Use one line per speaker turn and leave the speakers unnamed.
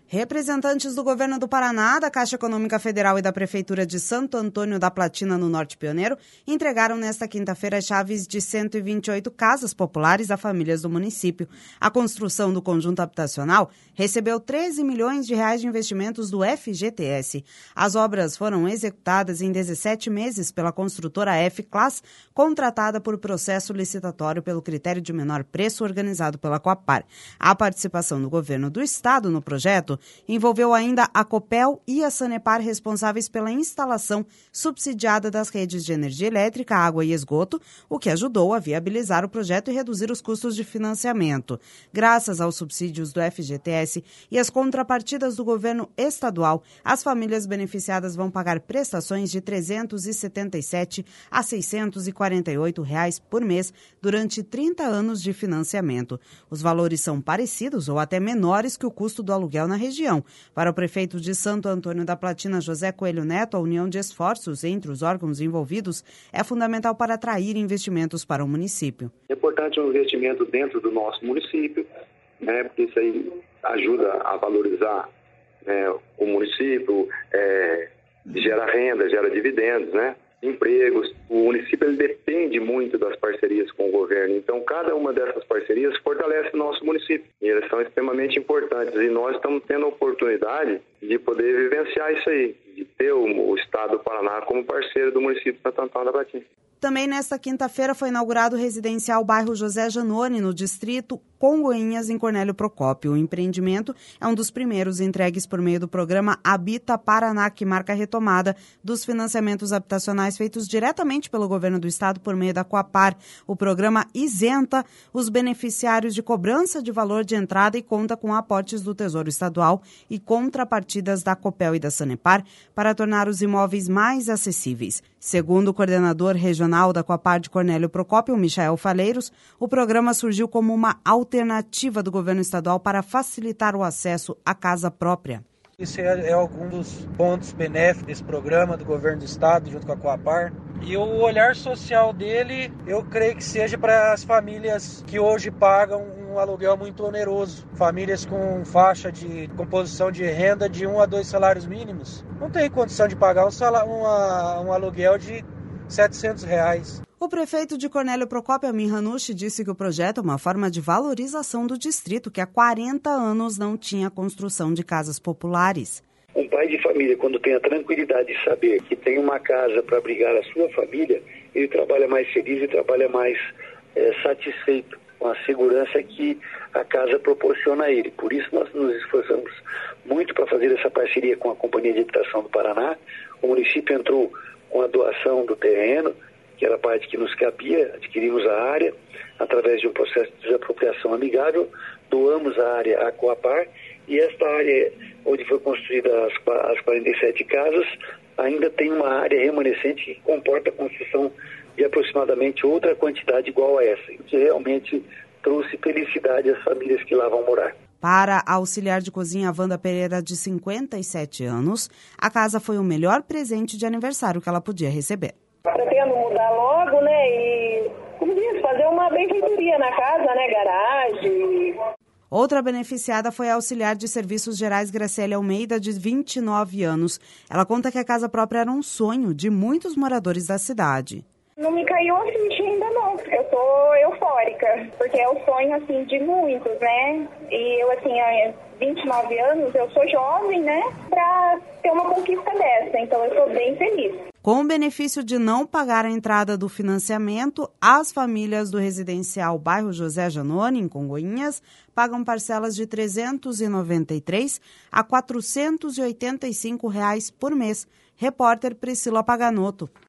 Representantes do governo do Paraná, da Caixa Econômica Federal e da Prefeitura de Santo Antônio da Platina, no Norte Pioneiro, entregaram nesta quinta-feira as chaves de 128 casas populares a famílias do município. A construção do conjunto habitacional recebeu 13 milhões de reais de investimentos do FGTS. As obras foram executadas em 17 meses pela construtora F-Class, contratada por processo licitatório pelo critério de menor preço organizado pela Coapar. A participação do governo do estado no projeto envolveu ainda a Copel e a Sanepar, responsáveis pela instalação subsidiada das redes de energia elétrica, água e esgoto, o que ajudou a viabilizar o projeto e reduzir os custos de financiamento. Graças aos subsídios do FGTS e às contrapartidas do governo estadual, as famílias beneficiadas vão pagar prestações de R$ 377 a R$ 648 reais por mês durante 30 anos de financiamento. Os valores são parecidos ou até menores que o custo do aluguel na região. Para o prefeito de Santo Antônio da Platina, José Coelho Neto, a união de esforços entre os órgãos envolvidos é fundamental para atrair investimentos para o município.
É importante um investimento dentro do nosso município, porque isso aí ajuda a valorizar o município, gera renda, gera dividendos, empregos. O município ele depende muito das parcerias com o governo, então cada uma dessas parcerias fortalece o nosso município e elas são extremamente importantes e nós estamos tendo a oportunidade de poder vivenciar isso aí, de ter o estado do Paraná como parceiro do município de Santo Antônio da Platina.
Também nesta quinta-feira foi inaugurado o residencial bairro José Janone, no distrito Congonhas, em Cornélio Procópio. O empreendimento é um dos primeiros entregues por meio do programa Habita Paraná, que marca a retomada dos financiamentos habitacionais feitos diretamente pelo governo do estado por meio da Coapar. O programa isenta os beneficiários de cobrança de valor de entrada e conta com aportes do Tesouro Estadual e contrapartidas da Copel e da Sanepar para tornar os imóveis mais acessíveis. Segundo o coordenador regional da Coapar de Cornélio Procópio, Michael Faleiros, o programa surgiu como uma alternativa do governo estadual para facilitar o acesso à casa própria.
Esse é algum dos pontos benéficos desse programa do governo do estado, junto com a Coapar. E o olhar social dele, eu creio que seja para as famílias que hoje pagam um aluguel muito oneroso. Famílias com faixa de composição de renda de 1 a 2 salários mínimos. Não tem condição de pagar um aluguel de R$ 700 reais.
O prefeito de Cornélio Procópio, Amin Hanushi, disse que o projeto é uma forma de valorização do distrito, que há 40 anos não tinha construção de casas populares.
Um pai de família, quando tem a tranquilidade de saber que tem uma casa para abrigar a sua família, ele trabalha mais feliz e trabalha mais satisfeito com a segurança que a casa proporciona a ele. Por isso nós nos esforçamos muito para fazer essa parceria com a Companhia de Habitação do Paraná. O município entrou com a doação do terreno, que era a parte que nos cabia, adquirimos a área através de um processo de desapropriação amigável, doamos a área à Coapar e esta área onde foi construída as 47 casas ainda tem uma área remanescente que comporta a construção de aproximadamente outra quantidade igual a essa, o que realmente trouxe felicidade às famílias que lá vão morar.
Para a auxiliar de cozinha Wanda Pereira, de 57 anos, a casa foi o melhor presente de aniversário que ela podia receber.
Pretendo mudar logo, e, como diz, fazer uma benfeitoria na casa, garagem.
Outra beneficiada foi a auxiliar de serviços gerais Graciele Almeida, de 29 anos. Ela conta que a casa própria era um sonho de muitos moradores da cidade.
Não me caiu a ficha ainda não, porque eu tô eufórica, porque é o sonho, de muitos, E eu, há 29 anos, eu sou jovem, pra ter uma conquista dessa, então eu tô bem feliz.
Com o benefício de não pagar a entrada do financiamento, as famílias do residencial bairro José Janone, em Congonhas, pagam parcelas de R$ 393 a R$ 485 reais por mês. Repórter Priscila Paganoto.